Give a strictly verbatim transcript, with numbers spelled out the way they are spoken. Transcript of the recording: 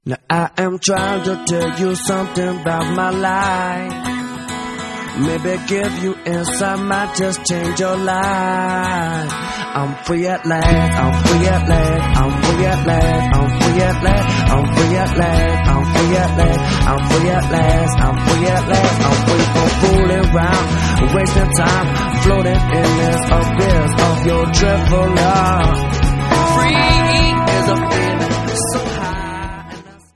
Now I am trying to tell you something about my life. Maybe give you insight, might just change your life. I'm free at last, I'm free at last, I'm free at last, I'm free at last, I'm free at last, I'm free at last, I'm free at last, I'm free at last, I'm free from fooling around, wasting time, floating